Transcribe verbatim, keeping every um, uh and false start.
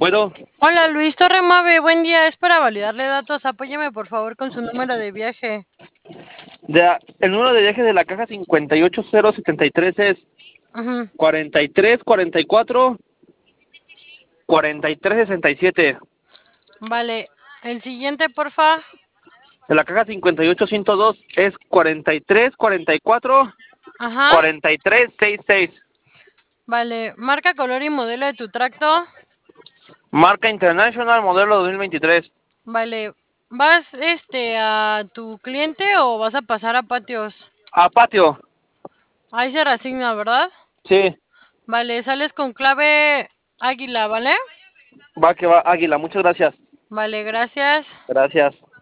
¿Puedo? Hola Luis Torre Mave, buen día, es para validarle datos, apóyeme por favor con su número de viaje. De, el número de viaje de la caja cincuenta y ocho cero setenta y tres es Ujú. cuarenta y tres cuarenta y cuatro cuarenta y tres sesenta y siete. Vale, el siguiente porfa. De la caja cincuenta y ocho ciento dos es cuarenta y tres cuarenta y cuatro Ajá. cuarenta y tres sesenta y seis. Vale, marca, color y modelo de tu tracto. Marca International, modelo dos mil veintitrés. Vale, ¿vas este a tu cliente o vas a pasar a patios? A patio. Ahí se reasigna, ¿verdad? Sí, Vale, sales con clave águila, ¿vale? va que va, Águila, muchas gracias. Vale, gracias. Gracias.